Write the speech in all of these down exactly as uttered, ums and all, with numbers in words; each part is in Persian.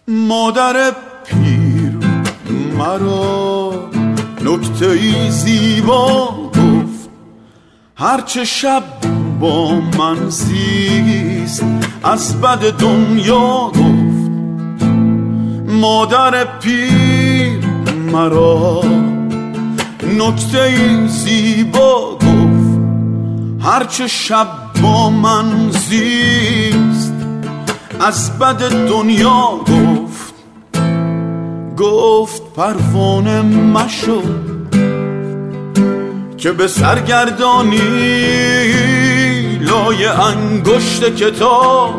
مادر پیر مرا نکته‌ای زیبا گفت، هرچه شب با من زیست از بد دنیا گفت. مادر پیر مرا نکته‌ای زیبا گفت، هرچه شب با من زیست از بد دنیا گفت. گفت پروانه مشو که به سرگردانی لای انگشت کتاب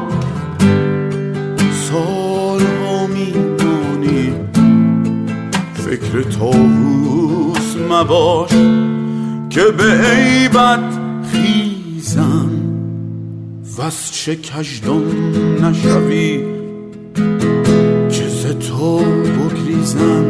سالها میمانی. فکر طاووس مباش که به عیبت خیزم، وز چه کژدم نشوی که ز تو بگریزم.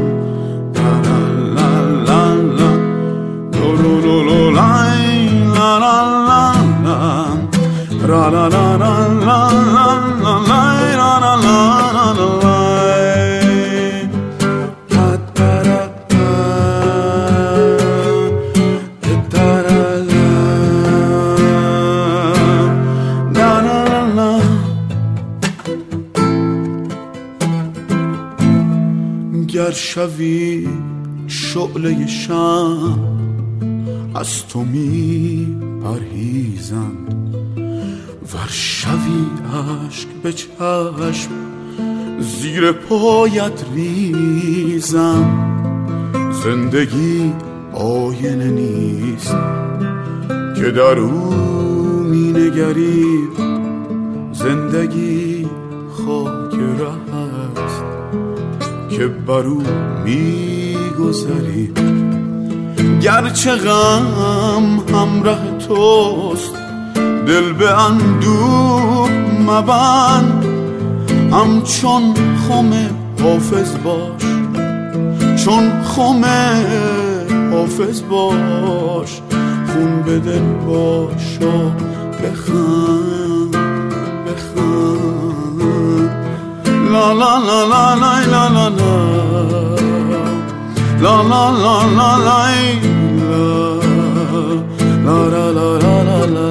گر شوی شعله شم از تو می پرهیزند، ور شوی عشق به چشم زیر پایت ریزم. زندگی آینه نیست که در او می نگری، زندگی خاک ره است که بر او می گذری. گرچه غم همراه توست دل به اندوه مبند، همچون خم حافظ باش، چون خم حافظ باش. خون به دل باش و بخند بخند. لا لا لا لا لا لا لا لا لا لا لا لا لا لا لا لا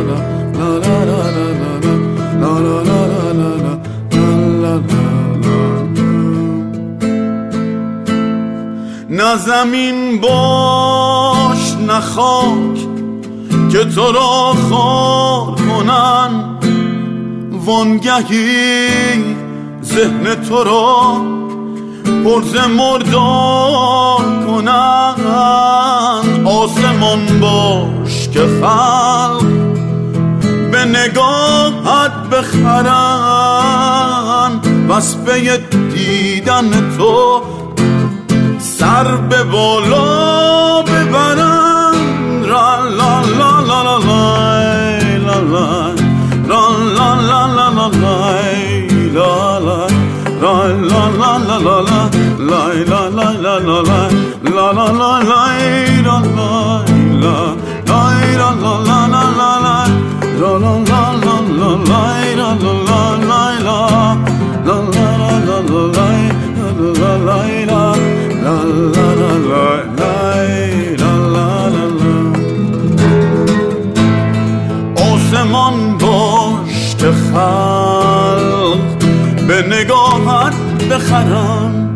نه زمین باش نه خاک که تو را خار کنن، وانگهی ذهن تو را پرز مردار کنن. آسمان باش که خلق به نگاهت بخرن، بس به دیدن تو سر به بالا ببرن. را لا لا لا لا لا لا را لا لا لا لا لا لا La la la la la la la la la la la la la la la la la آسمان باش که خلق به نگاهت بخرم،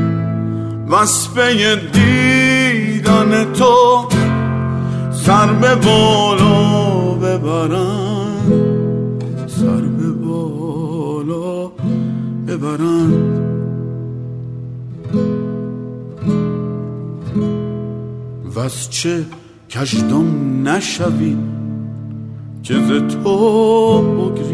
وصفه دیدن تو سر به بالا ببرن، سر به بالا ببرن. وز چه کژدم نشوی که ز تو بگریزم.